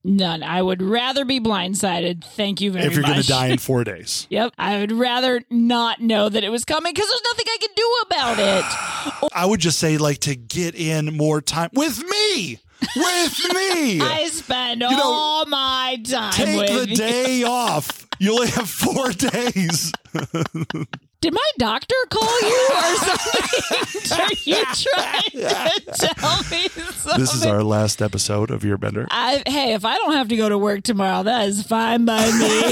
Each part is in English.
None. I would rather be blindsided. Thank you very much. If you're going to die in 4 days. Yep. I would rather not know that it was coming because there's nothing I can do about it. I would just say, like, to get in more time with me. With me. I spend all my time take with the day off. You only have 4 days. Did my doctor call you or something? Are you trying to tell me something? This is our last episode of Earbender. Hey, if I don't have to go to work tomorrow, that is fine by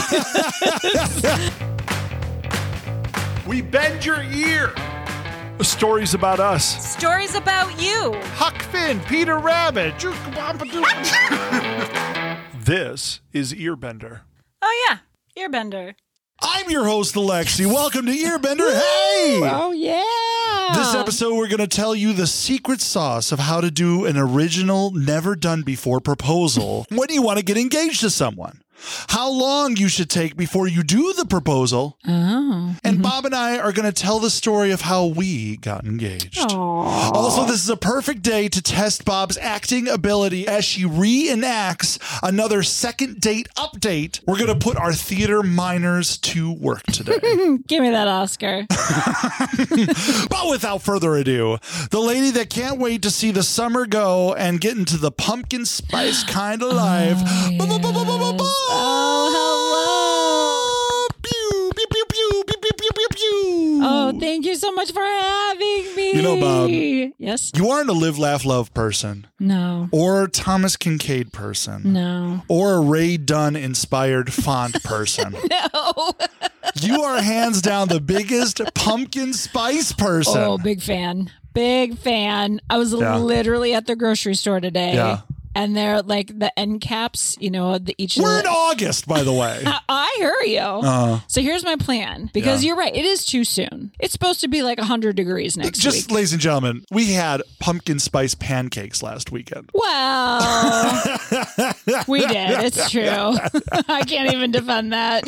me. We bend your ear. Stories about us. Stories about you. Huck Finn, Peter Rabbit. This is Earbender. Oh, yeah. Earbender. I'm your host, Alexi. Welcome to Earbender. Hey! Oh, yeah. This episode, we're going to tell you the secret sauce of how to do an original, never done before proposal when you want to get engaged to someone. How long you should take before you do the proposal. Oh. And Bob and I are going to tell the story of how we got engaged. Aww. Also, this is a perfect day to test Bob's acting ability as she reenacts another second date update. We're going to put our theater minors to work today. Give me that Oscar. But without further ado, the lady that can't wait to see the summer go and get into the pumpkin spice kind of life. Oh, hello. Pew, pew, pew, pew, pew, pew, pew, pew, pew. Oh, thank you so much for having me. You know, Bob. Yes? You aren't a live, laugh, love person. No. Or a Thomas Kincaid person. No. Or a Ray Dunn inspired font person. No. You are hands down the biggest pumpkin spice person. Oh, big fan. Big fan. I was literally at the grocery store today. Yeah. And they're like the end caps, you know, We're in August, by the way. I hear you. So here's my plan, because you're right. It is too soon. It's supposed to be like 100 degrees next week. Ladies and gentlemen, we had pumpkin spice pancakes last weekend. Well, we did. It's true. I can't even defend that.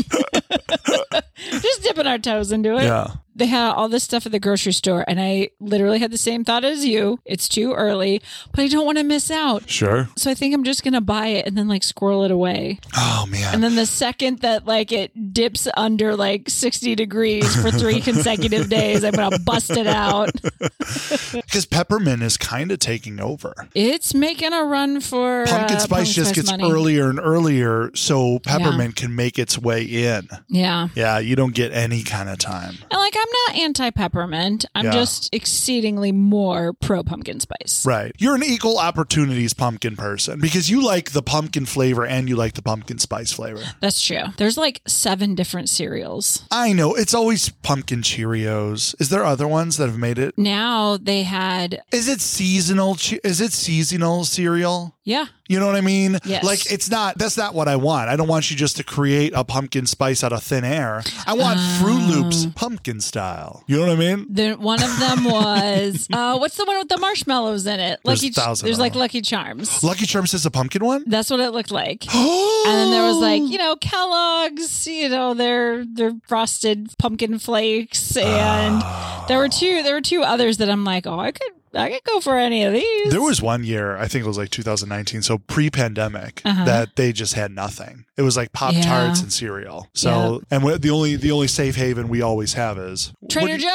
Just dipping our toes into it. Yeah. They had all this stuff at the grocery store, and I literally had the same thought as you. It's too early, but I don't want to miss out. Sure. So I think I'm just going to buy it and then like squirrel it away. Oh, man. And then the second that like it dips under like 60 degrees for 3 consecutive days, I'm going to bust it out. Because peppermint is kind of taking over. It's making a run for pumpkin spice just gets money. earlier and earlier, so peppermint can make its way in. Yeah. Yeah, you don't get any kind of time. And like, I'm not anti-peppermint. I'm just exceedingly more pro-pumpkin spice. Right. You're an equal opportunities pumpkin person because you like the pumpkin flavor and you like the pumpkin spice flavor. That's true. There's like 7 different cereals. I know. It's always pumpkin Cheerios. Is there other ones that have made it? Now they had... Is it seasonal? Is it seasonal cereal? Yeah. You know what I mean? Yes. Like, that's not what I want. I don't want you just to create a pumpkin spice out of thin air. I want Fruit Loops pumpkin style. You know what I mean? One of them was, what's the one with the marshmallows in it? There's like Lucky Charms. Lucky Charms is a pumpkin one? That's what it looked like. And then there was like, you know, Kellogg's, you know, their frosted pumpkin flakes. And there were two others that I'm like, I could go for any of these. There was one year, I think it was like 2019, so pre-pandemic, that they just had nothing. It was like Pop-Tarts and cereal. So, and the only safe haven we always have is Trader Joe's.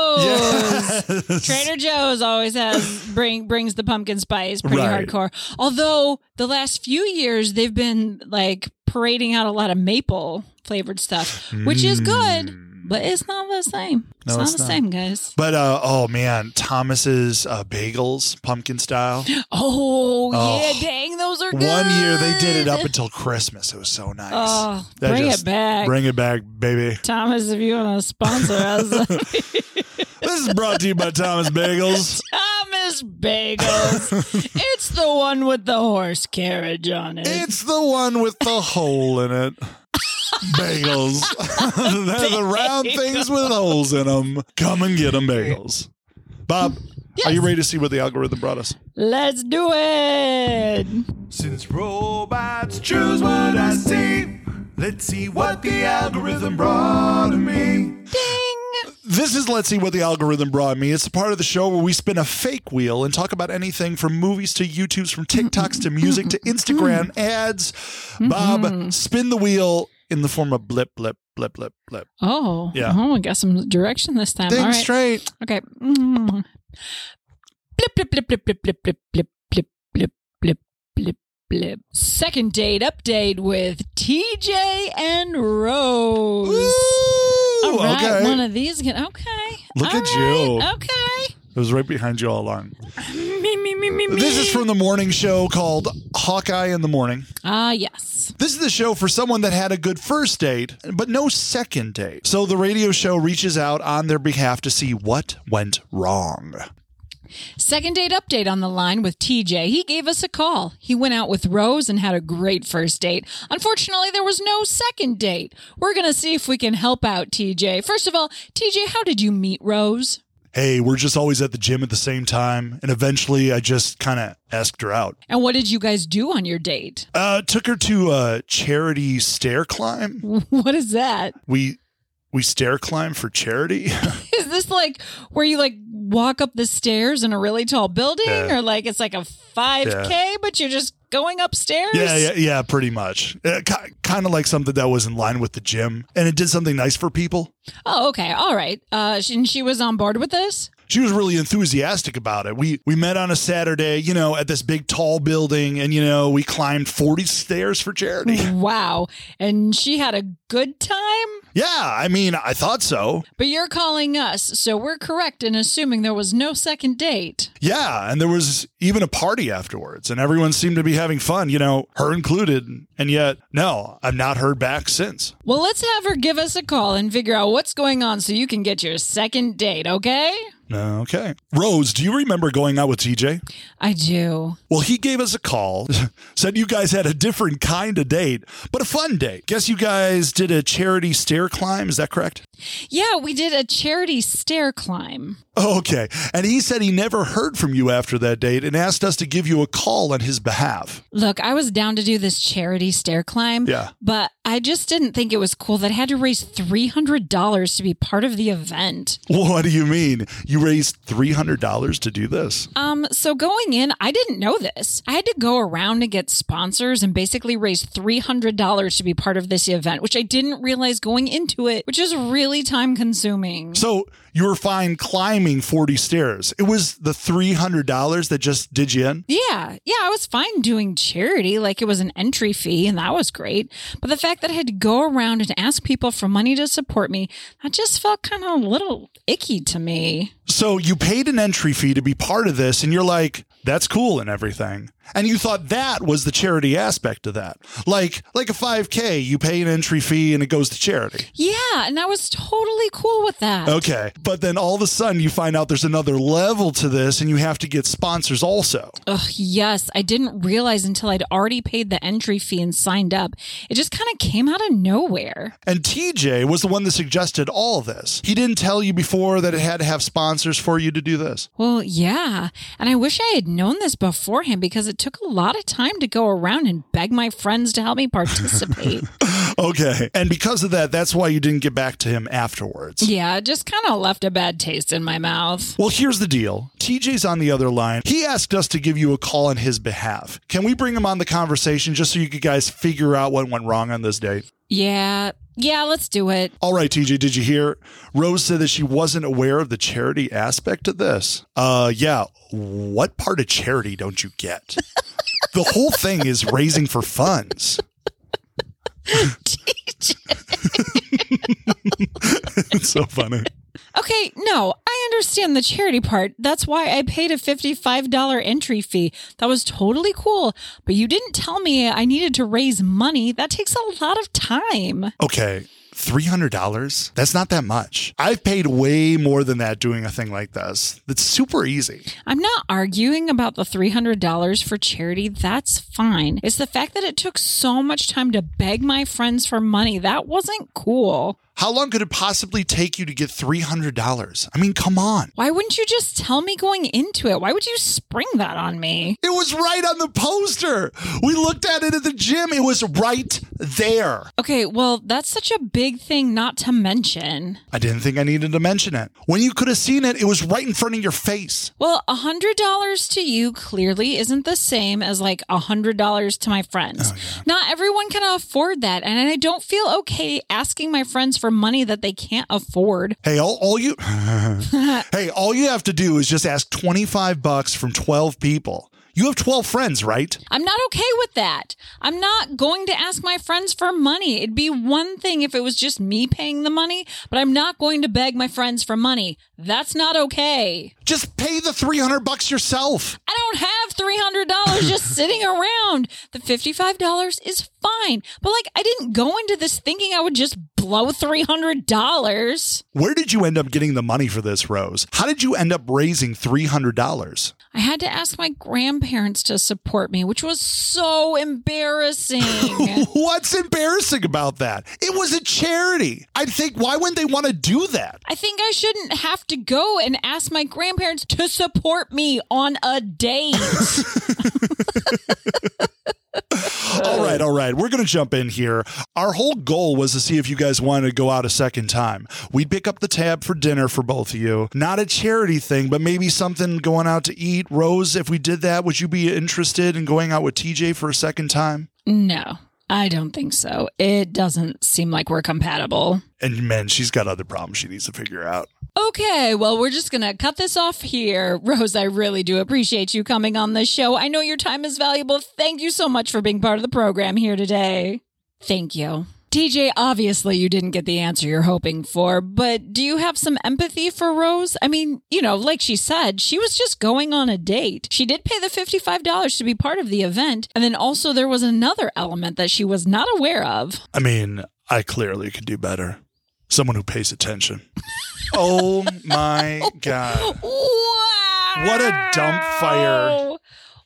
Yes. Trader Joe's always brings the pumpkin spice pretty hardcore. Although the last few years they've been like parading out a lot of maple flavored stuff, which is good. But it's not the same. It's not the same, guys. But, oh, man, Thomas's bagels, pumpkin style. Oh, yeah, dang, those are good. One year they did it up until Christmas. It was so nice. Oh, bring it back. Bring it back, baby. Thomas, if you want to sponsor us. This is brought to you by Thomas Bagels. Thomas Bagels. It's the one with the horse carriage on it. It's the one with the hole in it. Bagels. They're the round things with holes in them. Come and get them, bagels. Bob, are you ready to see what the algorithm brought us? Let's do it. Since robots choose what I see, let's see what the algorithm brought to me. Ding. This is Let's See What the Algorithm Brought Me. It's a part of the show where we spin a fake wheel and talk about anything from movies to YouTubes, from TikToks to music to Instagram ads. Bob, spin the wheel in the form of blip, blip, blip, blip, blip. Oh. Yeah. Oh, I got some direction this time. Think All right. straight. Okay. Blip, blip, blip, blip, blip, blip, blip, blip, blip, blip, blip, blip, blip. Second date update with TJ and Rose. Ooh, All right, okay. one of these. Okay. Look All at you. right, okay. It was right behind you all along. Me. This is from the morning show called Hawkeye in the Morning. Ah, yes. This is the show for someone that had a good first date, but no second date. So the radio show reaches out on their behalf to see what went wrong. Second date update on the line with TJ. He gave us a call. He went out with Rose and had a great first date. Unfortunately, there was no second date. We're going to see if we can help out TJ. First of all, TJ, how did you meet Rose? Hey, we're just always at the gym at the same time. And eventually I just kind of asked her out. And what did you guys do on your date? Took her to a charity stair climb. What is that? We stair climb for charity. Is this like where you like walk up the stairs in a really tall building? Yeah. Or like it's like a 5K, but you're just going upstairs? Yeah, pretty much. Kind of like something that was in line with the gym. And it did something nice for people. Oh, okay. All right. And she was on board with this? She was really enthusiastic about it. We met on a Saturday, at this big tall building, and, we climbed 40 stairs for charity. Wow. And she had a good time? Yeah, I thought so. But you're calling us, so we're correct in assuming there was no second date. Yeah, and there was even a party afterwards, and everyone seemed to be having fun, her included. And yet, no, I've not heard back since. Well, let's have her give us a call and figure out what's going on so you can get your second date, okay? Okay. Rose, do you remember going out with TJ? I do. Well, he gave us a call, said you guys had a different kind of date, but a fun date. Guess you guys did a charity stair climb, is that correct? Yeah, we did a charity stair climb. Okay. And he said he never heard from you after that date and asked us to give you a call on his behalf. Look, I was down to do this charity stair climb, Yeah. but I just didn't think it was cool that I had to raise $300 to be part of the event. What do you mean? You raised $300 to do this? So going in, I didn't know this. I had to go around and get sponsors and basically raise $300 to be part of this event, which I didn't realize going into it, which is really time consuming. So you were fine climbing 40 stairs. It was the $300 that just did you in? Yeah, I was fine doing charity, like it was an entry fee, and that was great. But the fact that I had to go around and ask people for money to support me, that just felt kind of a little icky to me. So you paid an entry fee to be part of this, and you're like, that's cool and everything. And you thought that was the charity aspect of that. Like a 5K, you pay an entry fee and it goes to charity. Yeah, and I was totally cool with that. Okay. But then all of a sudden you find out there's another level to this and you have to get sponsors also. Ugh, yes. I didn't realize until I'd already paid the entry fee and signed up. It just kind of came out of nowhere. And TJ was the one that suggested all of this. He didn't tell you before that it had to have sponsors for you to do this. Well, yeah. And I wish I had known this beforehand because it took a lot of time to go around and beg my friends to help me participate. Okay. And because of that, that's why you didn't get back to him afterwards. Yeah, it just kind of left a bad taste in my mouth. Well, here's the deal. TJ's on the other line. He asked us to give you a call on his behalf. Can we bring him on the conversation just so you guys figure out what went wrong on this date? Yeah, let's do it. All right, TJ, did you hear? Rose said that she wasn't aware of the charity aspect of this. Yeah. What part of charity don't you get? The whole thing is raising for funds. It's so funny. Okay, no, I understand the charity part. That's why I paid a $55 entry fee. That was totally cool. But you didn't tell me I needed to raise money. That takes a lot of time. Okay. $300? That's not that much. I've paid way more than that doing a thing like this. That's super easy. I'm not arguing about the $300 for charity. That's fine. It's the fact that it took so much time to beg my friends for money. That wasn't cool. How long could it possibly take you to get $300? I mean, come on. Why wouldn't you just tell me going into it? Why would you spring that on me? It was right on the poster. We looked at it at the gym. It was right there. Okay, well, that's such a big thing not to mention. I didn't think I needed to mention it. When you could have seen it, it was right in front of your face. Well, $100 to you clearly isn't the same as like $100 to my friends. Oh, yeah. Not everyone can afford that, and I don't feel okay asking my friends for money that they can't afford. Hey, all you have to do is just ask $25 from 12 people. You have 12 friends, right? I'm not okay with that. I'm not going to ask my friends for money. It'd be one thing if it was just me paying the money, but I'm not going to beg my friends for money. That's not okay. Just pay the $300 yourself. I don't have $300 just sitting around. The $55 is fine. But like, I didn't go into this thinking I would just blow $300. Where did you end up getting the money for this, Rose? How did you end up raising $300? I had to ask my grandparents to support me, which was so embarrassing. What's embarrassing about that? It was a charity. I'd think, why wouldn't they want to do that? I think I shouldn't have to go and ask my grandparents to support me on a date. All right. We're going to jump in here. Our whole goal was to see if you guys wanted to go out a second time. We'd pick up the tab for dinner for both of you. Not a charity thing, but maybe something going out to eat. Rose, if we did that, would you be interested in going out with TJ for a second time? No, I don't think so. It doesn't seem like we're compatible. And man, she's got other problems she needs to figure out. Okay, well, we're just going to cut this off here. Rose, I really do appreciate you coming on the show. I know your time is valuable. Thank you so much for being part of the program here today. Thank you. TJ, obviously you didn't get the answer you're hoping for, but do you have some empathy for Rose? I mean, you know, like she said, she was just going on a date. She did pay the $55 to be part of the event, and then also there was another element that she was not aware of. I mean, I clearly could do better. Someone who pays attention. Oh my God. Wow. What a dump fire.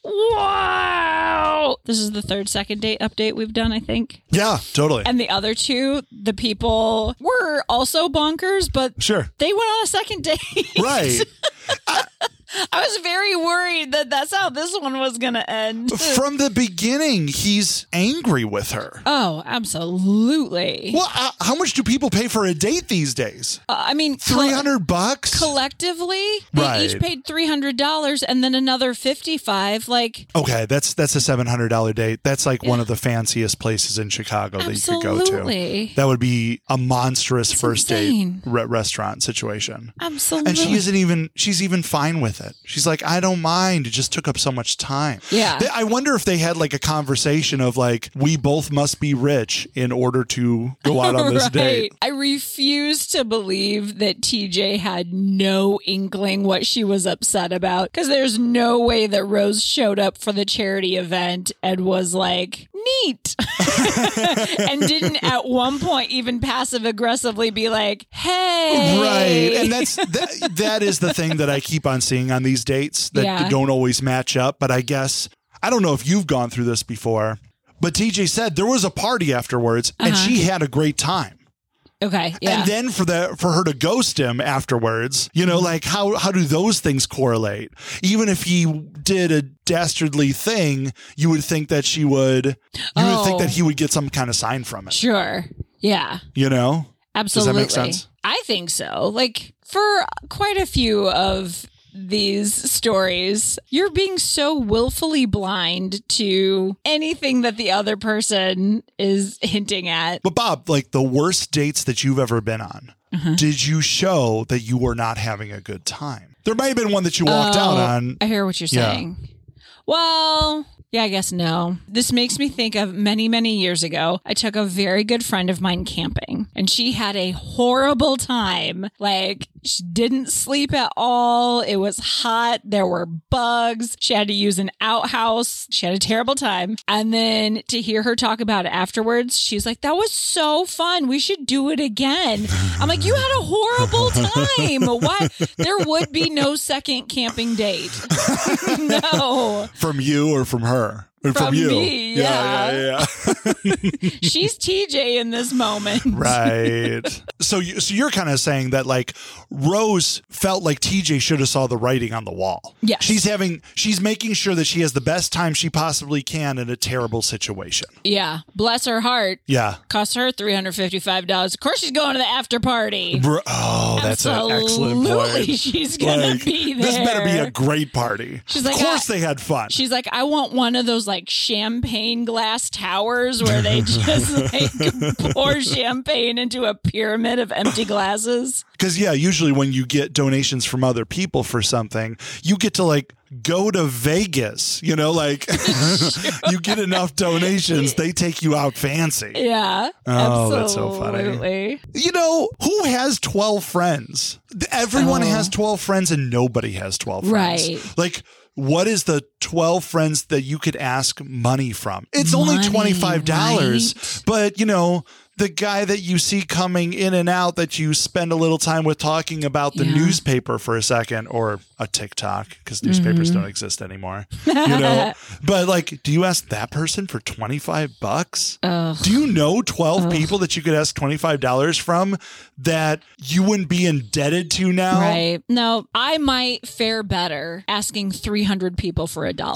Wow. This is the third second date update we've done, I think. Yeah, totally. And the other two, the people were also bonkers, but Sure. they went on a second date. Right. I was very worried that that's how this one was going to end. From the beginning, he's angry with her. Oh, absolutely. Well, how much do people pay for a date these days? I mean, $300? Collectively, they Right. each paid $300 and then another $55. Like, Okay, that's a $700 date. That's like one of the fanciest places in Chicago that you could go to. Absolutely. That would be a monstrous It's first insane. date restaurant situation. Absolutely. And she's even fine with it. She's like, I don't mind. It just took up so much time. Yeah. I wonder if they had like a conversation of like, we both must be rich in order to go out on this date. I refuse to believe that TJ had no inkling what she was upset about, because there's no way that Rose showed up for the charity event and was like, neat. And didn't at one point even passive aggressively be like, hey. Right. And that is the thing that I keep on seeing on these dates that don't always match up. But I guess, I don't know if you've gone through this before, but TJ said there was a party afterwards and she had a great time. Okay. Yeah. And then for her to ghost him afterwards, you know, like how do those things correlate? Even if he did a dastardly thing, you would think that you would think that he would get some kind of sign from it. Sure. Yeah. You know? Absolutely. Does that make sense? I think so. Like, for quite a few of these stories, you're being so willfully blind to anything that the other person is hinting at. But Bob, like the worst dates that you've ever been on, did you show that you were not having a good time? There might have been one that you walked out on. I hear what you're saying. Well, yeah, I guess no. This makes me think of many, many years ago. I took a very good friend of mine camping, and she had a horrible time. Like, she didn't sleep at all. It was hot. There were bugs. She had to use an outhouse. She had a terrible time. And then to hear her talk about it afterwards, she's like, that was so fun. We should do it again. I'm like, you had a horrible time. Why? There would be no second camping date. No. From you or from her? And from you. me, Yeah. She's TJ in this moment. Right. So you're kind of saying that like Rose felt like TJ should have saw the writing on the wall. Yes. She's making sure that she has the best time she possibly can in a terrible situation. Yeah. Bless her heart. Yeah. Cost her $355. Of course she's going to the after party. That's an excellent Absolutely, point. she's going to be there. This better be a great party. She's like, of course they had fun. She's like, I want one of those like champagne glass towers where they just like pour champagne into a pyramid of empty glasses. Because, yeah, usually when you get donations from other people for something, you get to like go to Vegas, like you get enough donations, they take you out fancy. Yeah. Oh, absolutely. that's so funny. Who has 12 friends? Everyone has 12 friends and nobody has 12 friends. Right. Like, what is the 12 friends that you could ask money from? It's only $25, right? But, the guy that you see coming in and out that you spend a little time with talking about the newspaper for a second, or a TikTok, because newspapers don't exist anymore. But like, do you ask that person for $25? Do you know 12 people that you could ask $25 from that you wouldn't be indebted to now? Right. No, I might fare better asking 300 people for $1.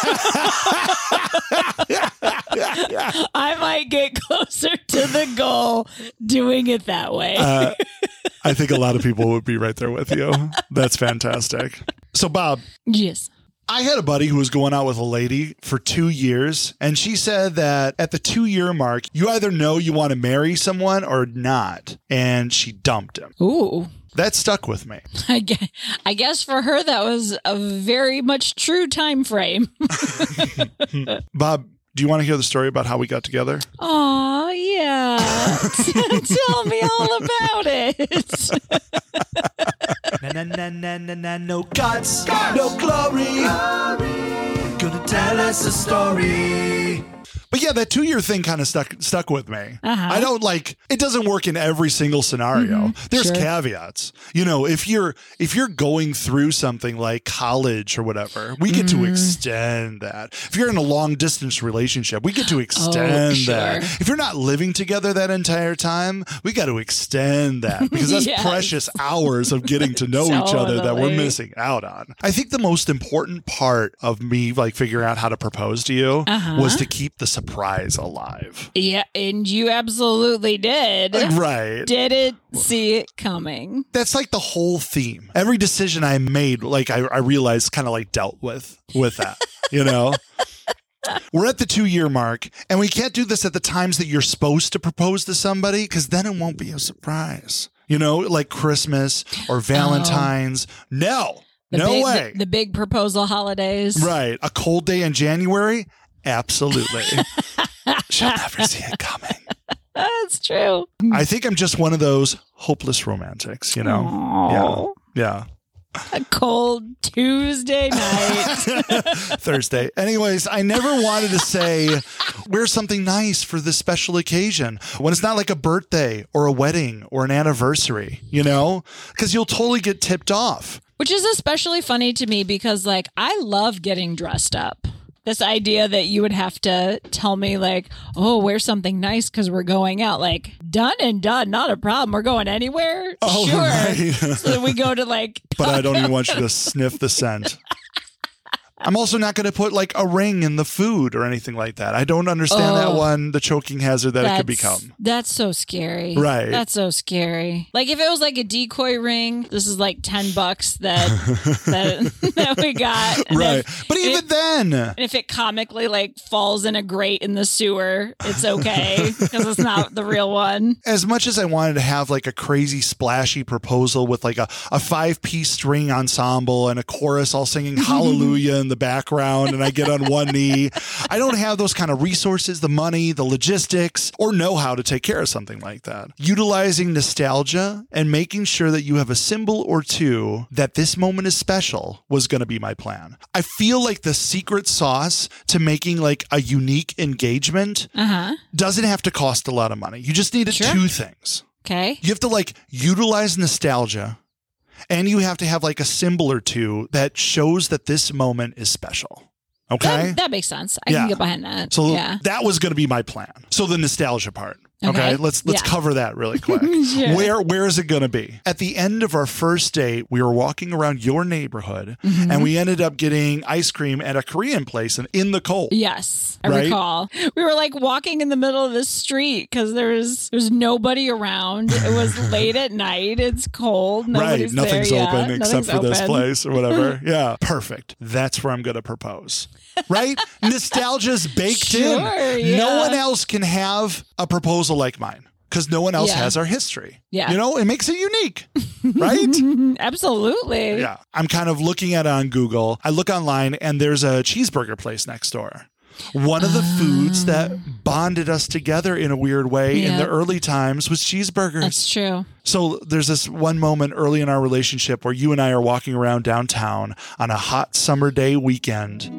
I might get closer to the goal doing it that way. I think a lot of people would be right there with you. That's fantastic. So, Bob. Yes. I had a buddy who was going out with a lady for 2 years, and she said that at the 2-year mark, you either know you want to marry someone or not, and she dumped him. Ooh. That stuck with me. I guess for her, that was a very much true time frame. Bob, do you want to hear the story about how we got together? Oh, yeah. Tell me all about it. No guts, no glory. Gonna tell us a story. But yeah, that 2-year thing kind of stuck with me. I don't it doesn't work in every single scenario. There's caveats. If you're going through something like college or whatever, we get to extend that. If you're in a long distance relationship, we get to extend that. If you're not living together that entire time, we got to extend that because that's precious hours of getting to know each other that we're missing out on. I think the most important part of me figuring out how to propose to you was to keep the surprise alive. Yeah, and you absolutely did. Right. Didn't see it coming. That's like the whole theme. Every decision I made, I realized kind of dealt with that, We're at the 2-year mark, and we can't do this at the times that you're supposed to propose to somebody because then it won't be a surprise. Like Christmas or Valentine's. No way. The big proposal holidays. Right. A cold day in January. Absolutely. She'll never see it coming. That's true. I think I'm just one of those hopeless romantics, Aww. Yeah. A cold Tuesday night. Thursday. Anyways, I never wanted to say, wear something nice for this special occasion when it's not like a birthday or a wedding or an anniversary, because you'll totally get tipped off. Which is especially funny to me because, I love getting dressed up. This idea that you would have to tell me wear something nice because we're going out. Done and done. Not a problem. We're going anywhere. Oh, sure. Right. So we go to But I don't even want you to sniff the scent. I'm also not going to put a ring in the food or anything like that. I don't understand that one, the choking hazard that it could become. That's so scary. Right. That's so scary. If it was a decoy ring, this is $10 that we got. And right. But even then. If it comically falls in a grate in the sewer, it's okay because it's not the real one. As much as I wanted to have a crazy splashy proposal with a 5-piece string ensemble and a chorus all singing hallelujah in the background and I get on one knee. I don't have those kind of resources, the money, the logistics, or know how to take care of something like that. Utilizing nostalgia and making sure that you have a symbol or two that this moment is special was going to be my plan. I feel like the secret sauce to making a unique engagement doesn't have to cost a lot of money. You just need two things. Okay. You have to utilize nostalgia. And you have to have a symbol or two that shows that this moment is special. Okay. That makes sense. I can get behind that. So yeah. that was going to be my plan. So the nostalgia part. Okay, let's cover that really quick. Sure. Where is it going to be? At the end of our first date, we were walking around your neighborhood, and we ended up getting ice cream at a Korean place in the cold. Yes, I Right? recall. We were like walking in the middle of the street because there's nobody around. It was late at night. It's cold. Nobody's Nothing's there open yet. except for this open. place or whatever. Yeah, perfect. That's where I'm going to propose. Right? Nostalgia's baked in. Yeah. No one else can have a proposal like mine because no one else has our history. Yeah. You know, it makes it unique, right? Absolutely. Yeah. I'm kind of looking at it on Google. I look online and there's a cheeseburger place next door. One of the foods that bonded us together in a weird way in the early times was cheeseburgers. That's true. So there's this one moment early in our relationship where you and I are walking around downtown on a hot summer day weekend.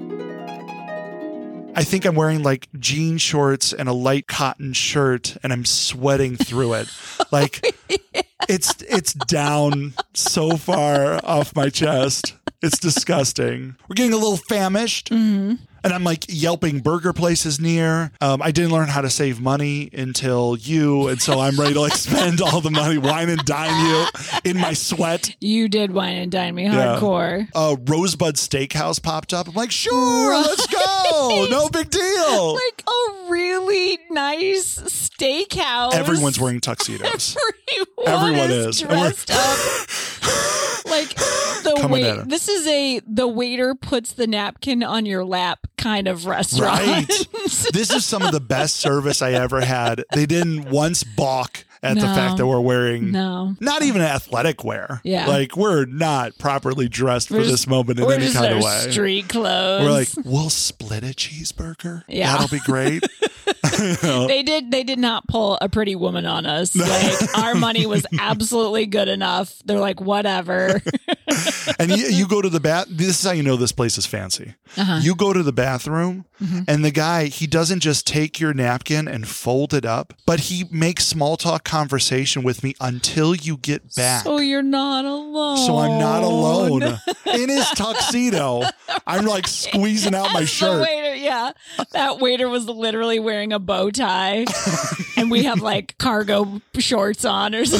I think I'm wearing like jean shorts and a light cotton shirt and I'm sweating through it. Like it's down so far off my chest. It's disgusting. We're getting a little famished. And I'm like yelping burger places near. I didn't learn how to save money until you. And so I'm ready to like spend all the money, wine and dine you in my sweat. You did wine and dine me hardcore. Rosebud Steakhouse popped up. I'm like, sure, let's go. No big deal. Like a really nice steakhouse. Everyone's wearing tuxedos. Everyone is dressed up. Like this is the waiter puts the napkin on your lap kind of restaurant. Right. This is some of the best service I ever had. They didn't once balk at the fact that we're wearing not even athletic wear. Yeah. Like we're not properly dressed for this moment in any kind of way. Street clothes. We're like, we'll split a cheeseburger. Yeah. That'll be great. You know? They did not pull a pretty woman on us. Like our money was absolutely good enough. They're like, whatever. And you go to the bath. This is how you know this place is fancy. You go to the bathroom and the guy, he doesn't just take your napkin and fold it up, but he makes small talk conversation with me until you get back. So you're not alone. So I'm not alone. In his tuxedo, I'm like squeezing out my shirt. The waiter, that waiter was literally wearing a bow tie, and we have like cargo shorts on or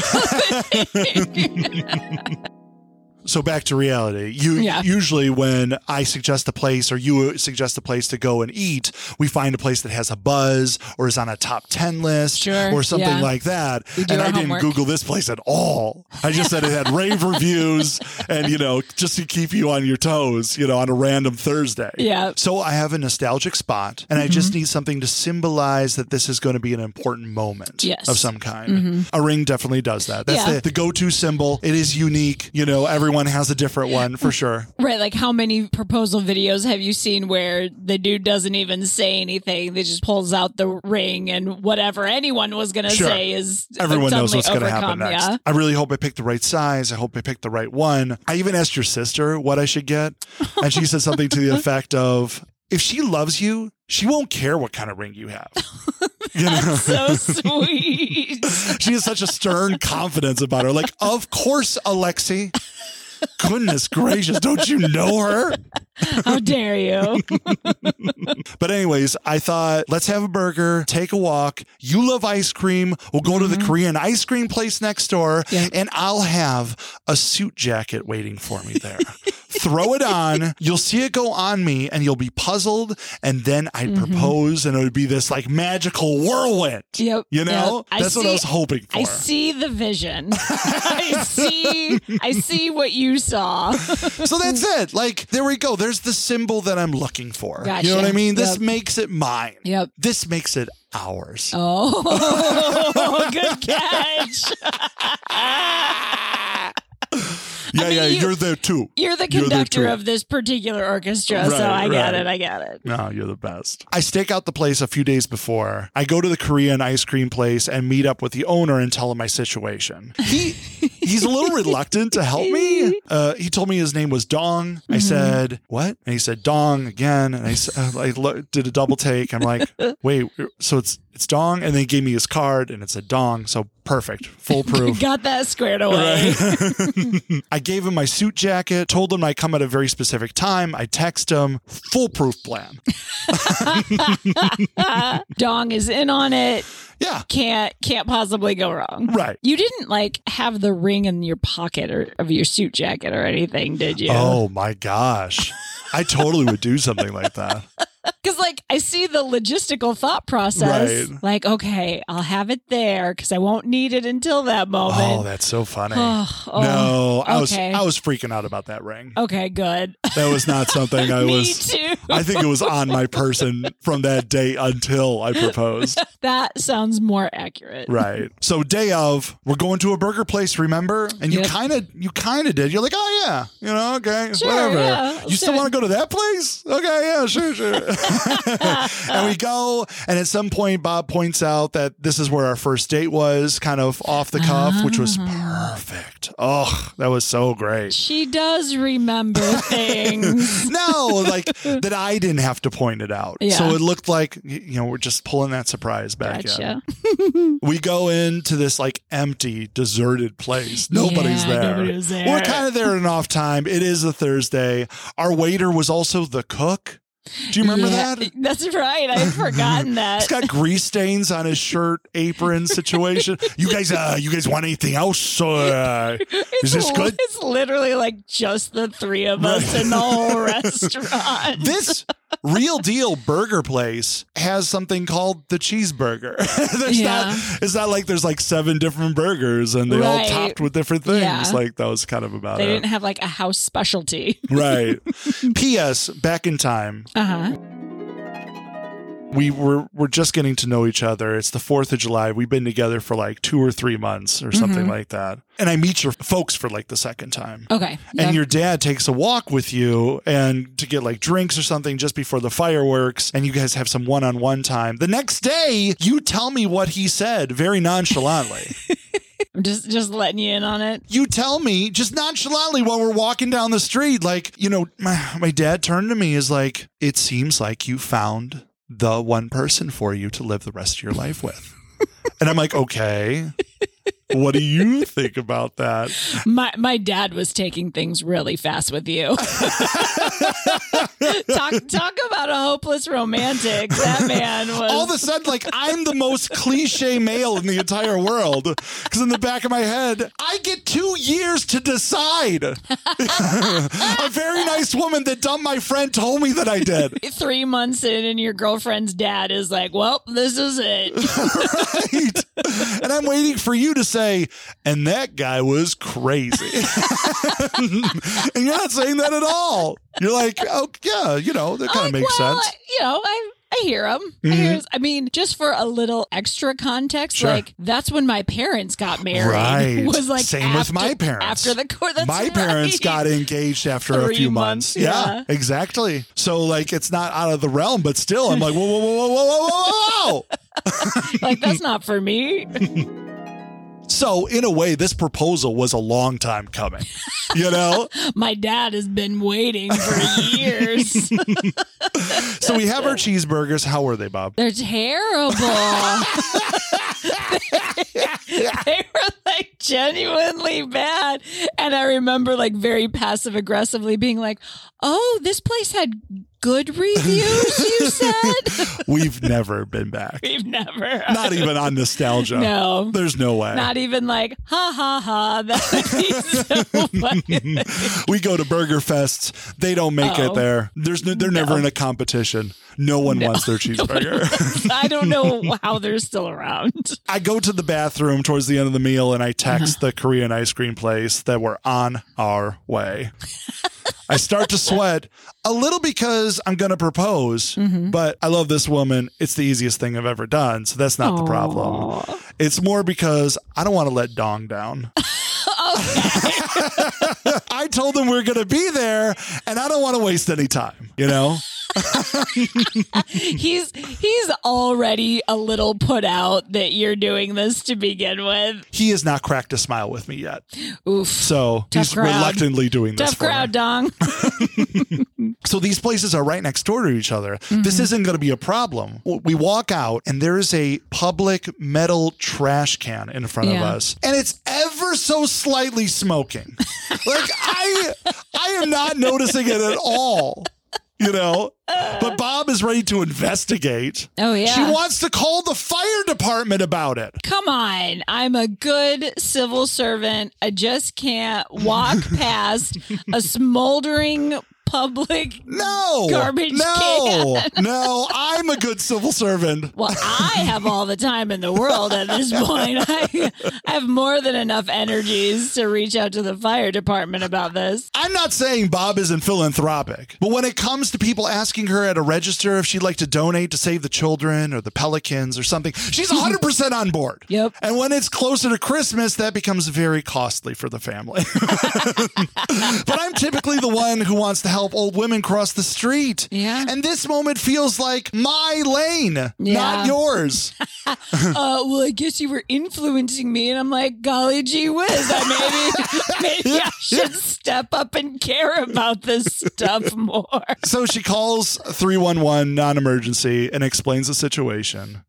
something. So back to reality. Usually when I suggest a place or you suggest a place to go and eat, we find a place that has a buzz or is on a top 10 list or something like that. And I didn't Google this place at all. I just said it had rave reviews and, just to keep you on your toes, on a random Thursday. Yeah. So I have a nostalgic spot and I just need something to symbolize that this is going to be an important moment of some kind. A ring definitely does that. That's the go-to symbol. It is unique. Everyone has a different one for sure. Right. Like how many proposal videos have you seen where the dude doesn't even say anything? They just pulls out the ring and whatever anyone was going to say is everyone knows what's going to overcome. happen next. I really hope I picked the right size. I hope I picked the right one. I even asked your sister what I should get. And she said something to the effect of, if she loves you, she won't care what kind of ring you have. That's so sweet. She has such a stern confidence about her. Like, of course, Alexi. Goodness gracious, don't you know her? How dare you? But anyways, I thought, let's have a burger, take a walk. You love ice cream. We'll go to the Korean ice cream place next door, and I'll have a suit jacket waiting for me there. Throw it on. You'll see it go on me, and you'll be puzzled, and then I'd propose, and it would be this like magical whirlwind. Yep. That's what I was hoping for. I see the vision. I see what you saw. So that's it. Like, there we go. There's the symbol that I'm looking for. Gotcha. You know what I mean? This makes it mine. Yep. This makes it ours. Oh, good catch. You're there too. You're the conductor of this particular orchestra, so I get it. No, you're the best. I stake out the place a few days before. I go to the Korean ice cream place and meet up with the owner and tell him my situation. He he's a little reluctant to help me. He told me his name was Dong. I said, what? And he said, Dong again. And I did a double take. I'm like, wait, so it's Dong? And then he gave me his card and it said Dong. So perfect. Foolproof. Got that squared away. Right. I gave him my suit jacket, told him I'd come at a very specific time. I text him, foolproof plan. Dong is in on it. Yeah. Can't possibly go wrong. Right. You didn't have the ring in your pocket of your suit jacket or anything, did you? Oh my gosh. I totally would do something like that. Because, I see the logistical thought process. Right. Okay, I'll have it there because I won't need it until that moment. Oh, that's so funny. No, I okay. was freaking out about that ring. Okay, good. That was not something I was. Me too. I think it was on my person from that day until I proposed. That sounds more accurate. Right. So day of, we're going to a burger place, remember? And you kind of did. You're like, oh yeah, okay, sure, whatever. Yeah, you still want to go to that place? Okay, yeah, sure. And we go, and at some point, Bob points out that this is where our first date was, kind of off the cuff, which was perfect. Oh, that was so great. She does remember things. No, that I didn't have to point it out. Yeah. So it looked like, we're just pulling that surprise back Gotcha. in. We go into this empty, deserted place. Nobody's there. Nobody was there. We're kind of there at an off time. It is a Thursday. Our waiter was also the cook. Do you remember that? That's right. I'd forgotten that. He's got grease stains on his shirt, apron situation. You guys want anything else? Is this good? It's literally just the three of us in the whole restaurant. This real deal burger place has something called the cheeseburger. It's not like there's 7 different burgers and they all topped with different things. Yeah. That was kind of about They it. didn't have a house specialty. Right. P.S. Back in time. Uh-huh. We're just getting to know each other. It's the 4th of July. We've been together for 2 or 3 months or something like that. And I meet your folks for the second time. Okay. And your dad takes a walk with you and to get drinks or something just before the fireworks. And you guys have some one-on-one time. The next day, you tell me what he said very nonchalantly. I'm just letting you in on it. You tell me just nonchalantly while we're walking down the street, my dad turned to me is it seems like you found the one person for you to live the rest of your life with. And I'm like, okay, what do you think about that? My dad was taking things really fast with you. Talk about a hopeless romantic. That man was. All of a sudden, I'm the most cliche male in the entire world. Because in the back of my head, I get 2 years to decide. A very nice woman that dumped my friend told me that I did. 3 months in, and your girlfriend's dad is well, this is it. Right. And I'm waiting for you to say, and that guy was crazy. And you're not saying that at all. You're like, oh, yeah, that kind of makes sense. I hear him. Mm-hmm. Just for a little extra context, Sure. That's when my parents got married. Right. Was same with my parents. After the court. My parents got engaged after 3 a few months. months. Yeah, exactly. So it's not out of the realm, but still, I'm like, whoa, whoa, whoa, whoa, whoa, whoa, whoa. That's not for me. So in a way, this proposal was a long time coming. My dad has been waiting for years. So we have our cheeseburgers. How were they, Bob? They're terrible. They were genuinely bad. And I remember very passive aggressively being oh, this place had good reviews, you said? We've never been back. We've never. Not even on nostalgia. No. There's no way. Not even ha ha ha. That would be so funny. We go to Burger Fests. They don't make it there. They're never in a competition. No one wants their cheeseburger. I don't know how they're still around. I go to the bathroom towards the end of the meal and I text the Korean ice cream place that we're on our way. I start to sweat a little because I'm going to propose, but I love this woman. It's the easiest thing I've ever done. So that's not the problem. It's more because I don't want to let Dong down. I told them we're going to be there and I don't want to waste any time, He's already a little put out that you're doing this to begin with. He has not cracked a smile with me yet. Oof. So Tough he's crowd. reluctantly doing this Tough for crowd, me. Dong. So these places are right next door to each other. This isn't going to be a problem. We walk out and there's a public metal trash can in front of us. And it's ever so slightly smoking. Like I am not noticing it at all. You know, but Bob is ready to investigate. Oh, yeah. She wants to call the fire department about it. Come on. I'm a good civil servant. I just can't walk past a smoldering public garbage can. No, I'm a good civil servant. Well, I have all the time in the world at this point. I have more than enough energies to reach out to the fire department about this. I'm not saying Bob isn't philanthropic, but when it comes to people asking her at a register if she'd like to donate to save the children or the pelicans or something, she's 100% on board. Yep. And when it's closer to Christmas, that becomes very costly for the family. But I'm typically the one who wants to help old women cross the street. Yeah. And this moment feels like my lane, not yours. Well, I guess you were influencing me. And I'm like, golly gee whiz. Maybe I should step up and care about this stuff more. So she calls 311 non-emergency and explains the situation.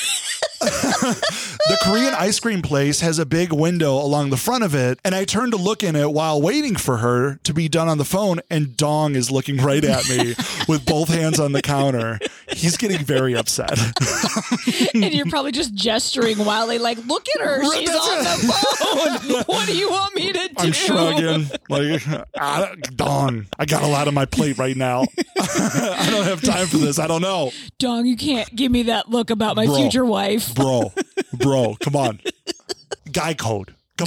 The Korean ice cream place has a big window along the front of it, and I turn to look in it while waiting for her to be done on the phone, and Dong is looking right at me with both hands on the counter. He's getting very upset. And you're probably just gesturing wildly, like, look at her. She's on the phone. What do you want me to do? I'm shrugging. Like, Dong, I got a lot on my plate right now. I don't have time for this. I don't know. Dong, you can't give me that look about my future wife. Bro, come on. Guy code. Come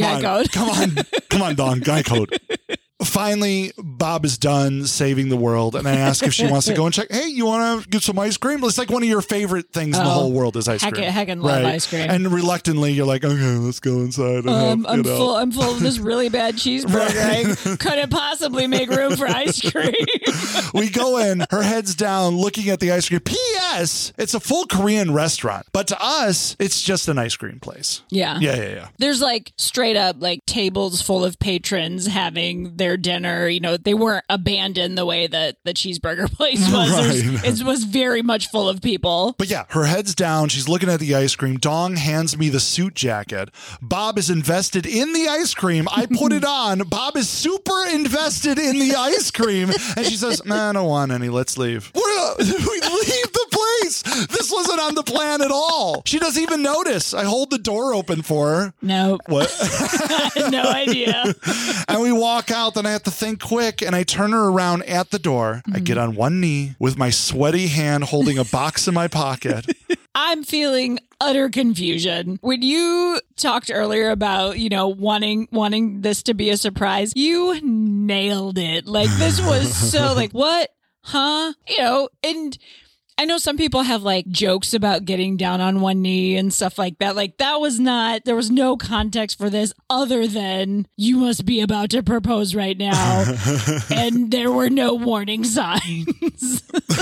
on, Dong, guy code. Finally, Bob is done saving the world, and I ask if she wants to go and check. Hey, you want to get some ice cream? It's like one of your favorite things in the whole world is ice cream. Heckin' love ice cream. And reluctantly, you're like, okay, let's go inside. And I'm full of this really bad cheeseburger. I couldn't possibly make room for ice cream. We go in, her head's down, looking at the ice cream. P.S. It's a full Korean restaurant, but to us, it's just an ice cream place. Yeah. Yeah. There's like straight up like tables full of patrons having their dinner. You know, they weren't abandoned the way that the cheeseburger place was. Right. It was very much full of people. But yeah, her head's down. She's looking at the ice cream. Dong hands me the suit jacket. Bob is invested in the ice cream. I put it on. Bob is super invested in the ice cream. And she says, man, I don't want any. Let's leave. We leave the place. This wasn't on the plan at all. She doesn't even notice. I hold the door open for her. No. What? I had no idea. And we walk out. Then I have to think quick. And I turn her around at the door. I get on one knee with my sweaty hand holding a box in my pocket. I'm feeling utter confusion. When you talked earlier about, you know, wanting this to be a surprise, you nailed it. Like, this was so like, what? Huh? You know, and I know some people have like jokes about getting down on one knee and stuff like that. Like, that was not, there was no context for this other than you must be about to propose right now. And there were no warning signs.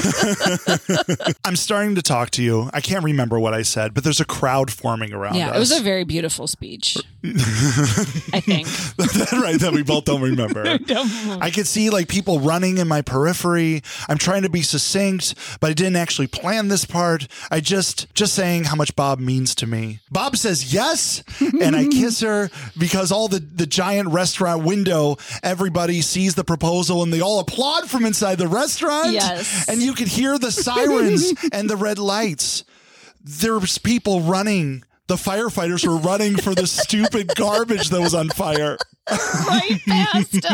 I'm starting to talk to you. I can't remember what I said, but there's a crowd forming around us. Yeah, it was a very beautiful speech. I think. Right, that we both don't remember. I could see like people running in my periphery. I'm trying to be succinct, but I didn't actually plan this part. I just saying how much Bob means to me. Bob says yes, and I kiss her because all the giant restaurant window, everybody sees the proposal and they all applaud from inside the restaurant. Yes. And you could hear the sirens and the red lights. There's people running. The firefighters were running for the stupid garbage that was on fire. Right past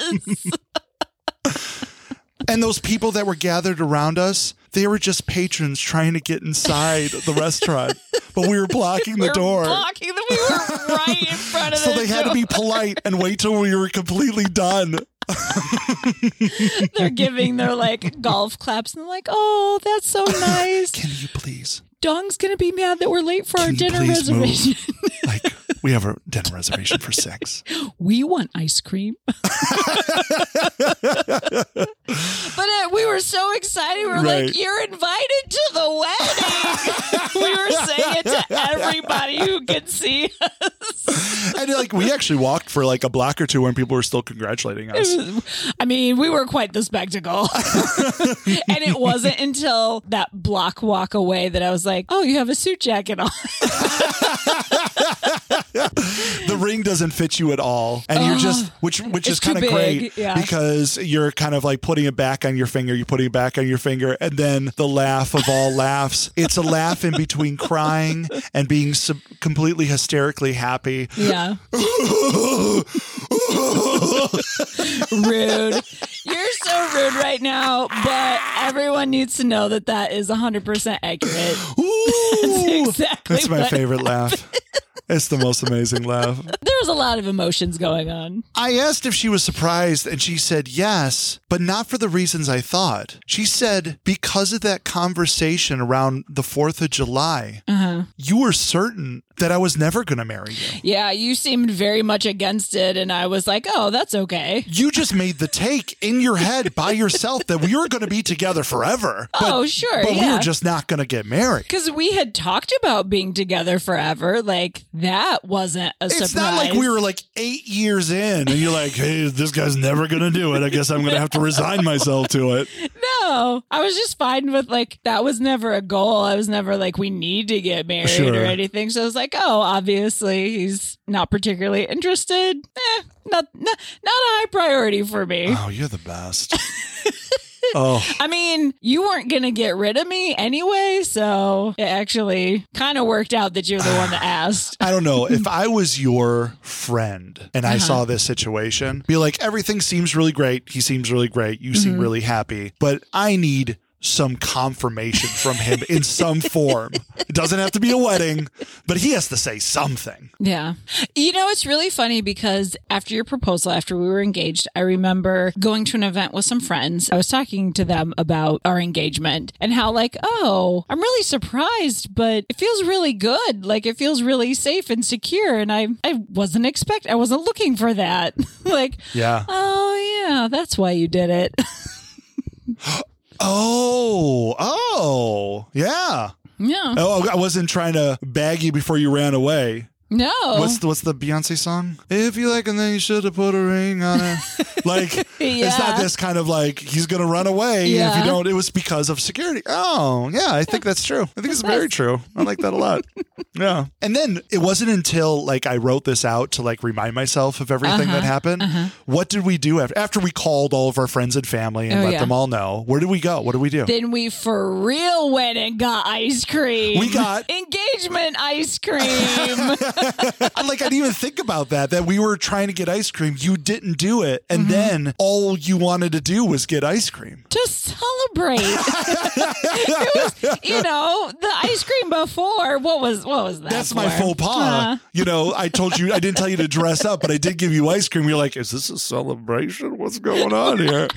us. And those people that were gathered around us, they were just patrons trying to get inside the restaurant. But we were blocking the door. We were right in front of So the they had to be polite and wait till we were completely done. They're giving their like golf claps and they're like, oh, that's so nice. Can you please? Dong's going to be mad that we're late for our dinner please reservation. Like, We have a dinner reservation for 6. We want ice cream. But we were so excited. We were like, you're invited to the wedding. We were saying it to everybody who could see us. And like we actually walked for like a block or two when people were still congratulating us. I mean, we were quite the spectacle. And it wasn't until that block walk away that I was like, oh, you have a suit jacket on. The ring doesn't fit you at all, and you're just which is kind of great because you're kind of like putting it back on your finger. You're putting it back on your finger, and then the laugh of all laughs. It's a laugh in between crying and being completely hysterically happy. Yeah. Rude. You're so rude right now, but everyone needs to know that that is 100% accurate. That's my favorite laugh. It's the most amazing laugh. There was a lot of emotions going on. I asked if she was surprised, and she said yes, but not for the reasons I thought. She said because of that conversation around the 4th of July, you were certain that I was never going to marry you. Yeah, you seemed very much against it, and I was like, oh, that's okay. You just made the take in your head by yourself that we were going to be together forever. Sure, But we were just not going to get married. Because we had talked about being together forever. Like, that wasn't a surprise. It's not like we were like 8 years in, and you're like, hey, this guy's never going to do it. I guess I'm going to have to resign myself to it. No, I was just fine with like, that was never a goal. I was never like, we need to get married or anything. So I was like, oh, obviously he's not particularly interested. Not a high priority for me. Oh, you're the best. Oh, I mean, you weren't going to get rid of me anyway, so it actually kind of worked out that you're the one that asked. I don't know. If I was your friend and I saw this situation, be like, everything seems really great. He seems really great. You seem really happy, but I need some confirmation from him in some form. It doesn't have to be a wedding, but he has to say something. Yeah. You know, it's really funny because after your proposal, after we were engaged, I remember going to an event with some friends. I was talking to them about our engagement and how like, oh, I'm really surprised, but it feels really good. Like it feels really safe and secure. And I wasn't looking for that. Like, oh yeah, that's why you did it. Oh, yeah. Yeah. Oh, I wasn't trying to bag you before you ran away. No. What's the Beyonce song? If you like, and then you should have put a ring on it. Like, it's not this kind of like, he's going to run away if you don't. It was because of security. Oh, yeah, I think that's true. I think it's very true. I like that a lot. Yeah. And then it wasn't until like I wrote this out to like remind myself of everything that happened. What did we do after we called all of our friends and family and let them all know? Where did we go? What did we do? Then we for real went and got ice cream. We got engagement ice cream. Like, I didn't even think about that we were trying to get ice cream. You didn't do it. And then all you wanted to do was get ice cream. To celebrate. It was, the ice cream before. What was that? That's my faux pas. I told you, I didn't tell you to dress up, but I did give you ice cream. You're like, is this a celebration? What's going on here?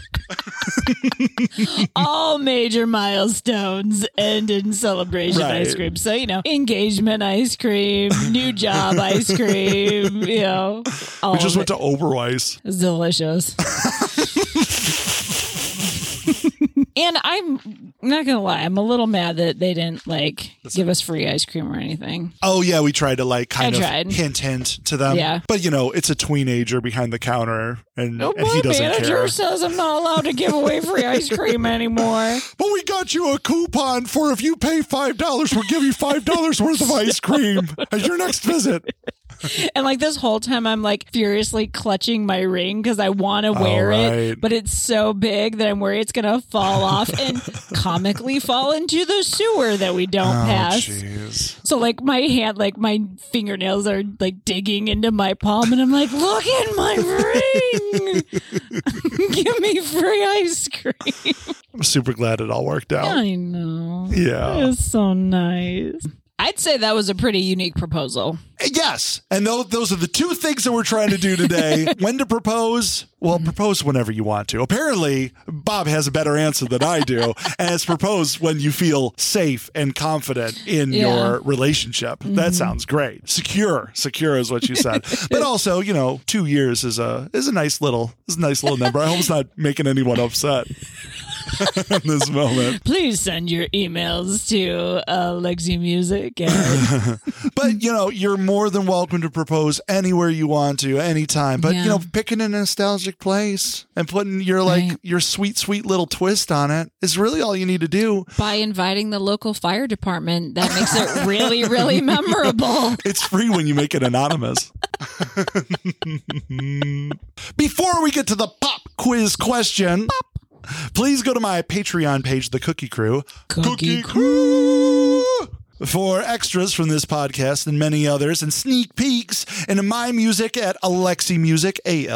All major milestones end in celebration ice cream. So, engagement ice cream, new job ice cream, we just went to Oberweis. It's delicious. And I'm not going to lie, I'm a little mad that they didn't give us free ice cream or anything. Oh, yeah. We tried to hint to them. Yeah. But, it's a teenager behind the counter and he doesn't care. My manager says I'm not allowed to give away free ice cream anymore. But we got you a coupon for if you pay $5, we'll give you $5 worth of ice cream at your next visit. And this whole time I'm furiously clutching my ring because I want to wear it, but it's so big that I'm worried it's going to fall off and comically fall into the sewer that we don't pass. Geez. So my hand, my fingernails are digging into my palm and I'm like, look at my ring. Give me free ice cream. I'm super glad it all worked out. I know. Yeah. It's so nice. I'd say that was a pretty unique proposal. Yes. And those are the two things that we're trying to do today. When to propose? Well, propose whenever you want to. Apparently, Bob has a better answer than I do. And it's propose when you feel safe and confident in your relationship. That sounds great. Secure is what you said. But also, 2 years is a nice little number. I hope it's not making anyone upset. In this moment. Please send your emails to Lexi Music. But, you're more than welcome to propose anywhere you want to, anytime. But, picking a nostalgic place and putting your sweet, sweet little twist on it is really all you need to do. By inviting the local fire department, that makes it really, really memorable. It's free when you make it anonymous. Before we get to the pop quiz question... Please go to my Patreon page, The Cookie Crew. Cookie Crew! For extras from this podcast and many others and sneak peeks into my music at Alexi Music,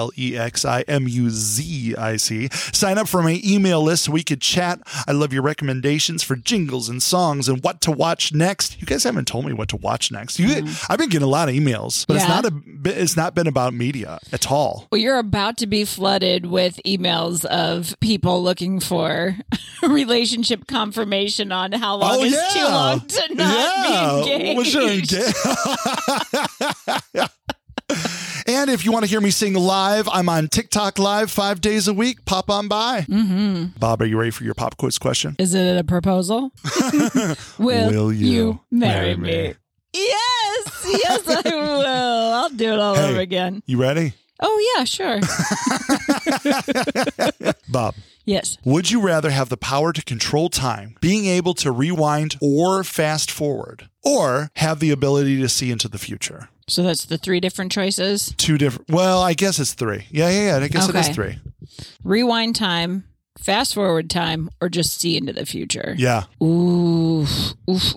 ALEXIMUZIC. Sign up for my email list so we could chat. I love your recommendations for jingles and songs and what to watch next. You guys haven't told me what to watch next. I've been getting a lot of emails, but it's not been about media at all. Well, you're about to be flooded with emails of people looking for relationship confirmation on how long is too long to not be engaged. And if you want to hear me sing live, I'm on TikTok Live 5 days a week. Pop on by. Mm-hmm. Bob, are you ready for your pop quiz question? Is it a proposal? Will you marry me? Yes, I will. I'll do it all over again. You ready? Oh, yeah, sure. Bob. Yes. Would you rather have the power to control time, being able to rewind or fast forward, or have the ability to see into the future? So that's the 3 different choices? 2 different. Well, I guess it's 3. Yeah. I guess it is 3. Rewind time, fast forward time, or just see into the future? Yeah. Oof.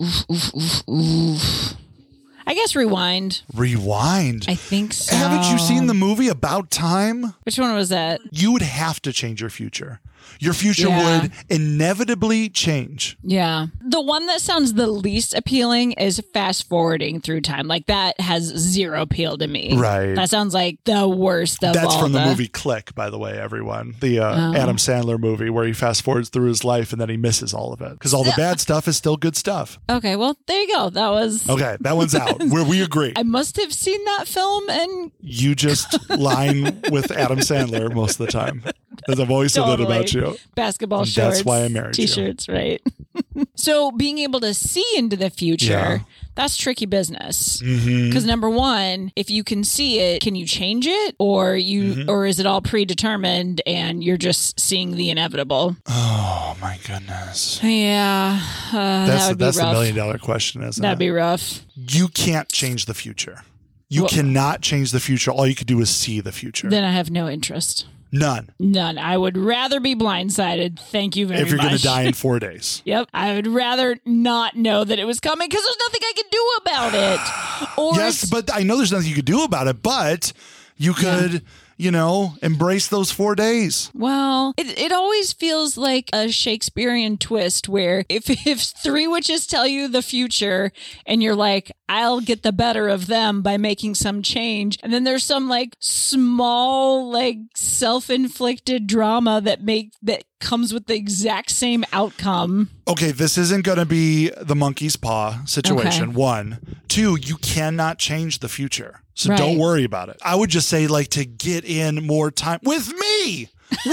I guess rewind. Rewind? I think so. Haven't you seen the movie About Time? Which one was that? You would have to change your future. Your future would inevitably change. Yeah. The one that sounds the least appealing is fast forwarding through time. Like that has zero appeal to me. Right. That sounds like the worst of all. That's from the movie Click, by the way, everyone. The Adam Sandler movie where he fast forwards through his life and then he misses all of it. Because all the bad stuff is still good stuff. Okay, well, there you go. That was... Okay, that one's out. Where we agree. I must have seen that film and... You just line with Adam Sandler most of the time. As I've always said that about you. Basketball shorts. That's why I married T-shirts, right? So being able to see into the future, that's tricky business. Because number one, if you can see it, can you change it? Or or is it all predetermined and you're just seeing the inevitable? Oh, my goodness. Yeah. That would be rough. That's the $1 million question, isn't it? That'd be rough. You can't change the future. You cannot change the future. All you could do is see the future. Then I have no interest. None. I would rather be blindsided. Thank you very much. If you're going to die in 4 days. Yep. I would rather not know that it was coming because there's nothing I can do about it. Yes, but I know there's nothing you could do about it, but you could... embrace those 4 days. Well, it always feels like a Shakespearean twist where if 3 witches tell you the future and you're like, I'll get the better of them by making some change. And then there's some small, self-inflicted drama that comes with the exact same outcome. Okay, this isn't going to be the monkey's paw situation. Okay. 1. 2, you cannot change the future. So don't worry about it. I would just say to get in more time with me.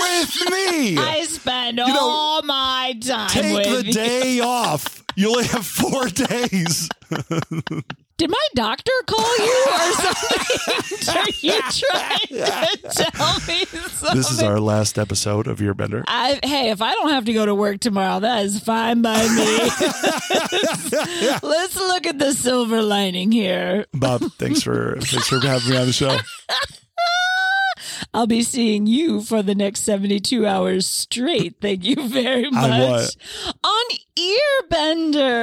I spend all my time with you. Take the day off. You only have 4 days. Did my doctor call you or something? Are you trying to tell me something? This is our last episode of Earbender. Hey, if I don't have to go to work tomorrow, that is fine by me. Let's look at the silver lining here. Bob, thanks for having me on the show. I'll be seeing you for the next 72 hours straight. Thank you very much. On what? On Earbender.